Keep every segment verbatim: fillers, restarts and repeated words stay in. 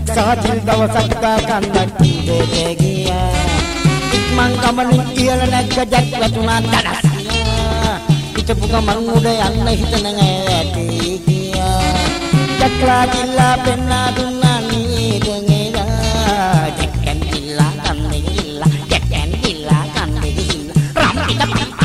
සාජිල් දවසක් ගන්නක් දෙතේ ගියා ඉක්මන් ගමනින් ඉහළ නැග්ග ජැක් වැටුණා දඩස් පිටපු ගමන් උඩ යන්න හිතන ඇටි ගියා ජැක්ලා කිල්ලා පෙන්නා දුන්නා නේද නේදා ජැක්කන් කිල්ලා කන්නේ කිල්ලා ජැක්කන් කිල්ලා කන්නේ කිල්ලා රම් පිට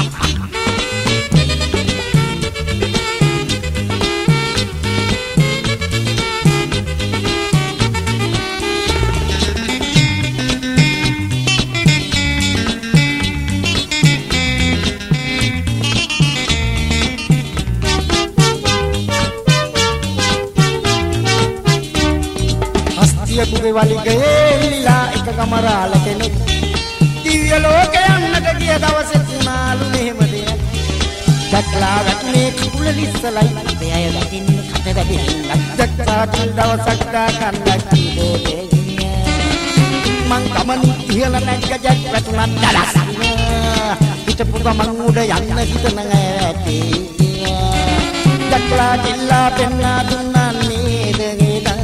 පුරේ වලි ගේලා එක කමරාල කෙනෙක් දිව්‍ය ලෝකේ යන්නට ගිය දවසේ තුනාලු මෙහෙම දෙයක් දැක්ලා වැටුනේ කුකුල ලිස්සලයි දෙයය දකින්න කට වැඩිලා දැක්කා තුන් දවසක් දා කන්නක් දෙතේ මං ගමන් ඉහළ නැග්ග ජැක් වැටුණා දඩස් පිටපු ගමන් උඩ යන්න හිතන ඇටි දැක්ලා කිල්ලා පෙන්නා දුන්නා නේද නේදා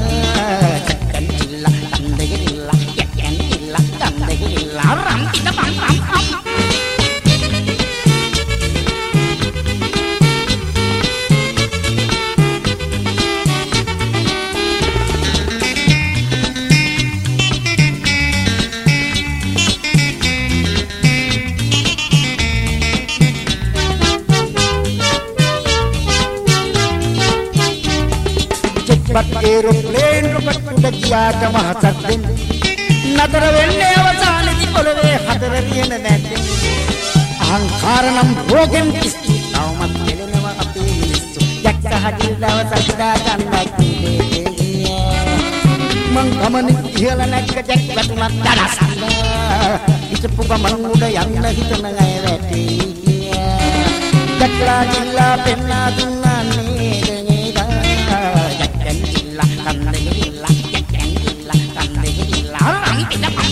ram kita bang ram ram cepat aeroplane roket udah kiata mahasatden නතර වෙන්නේ අවසානයේ පොළවේ හතරරියන නැත්තේ අහංකාර නම් රෝගෙන් කිස්තු තවමත් දෙලෙනවා අපේ මිනිස්සු ජැක්ක හදිල් දවසක් දා ගන්නක් දෙන්නේ මං ගමනේ ඉහළ නැග්ග ජැක් වැටුණා දඩස් ඉතපු ගමන් උඩ යන්න හිතන අය වැටි ජැක්ලා කිල්ලා පෙන්නා දුන්නා නේද නේදා ජැක්කන් කිල්ලා කන්නේ කිල්ලා ජැක්කන් කිල්ලා කන්නේ කිල්ලා Kita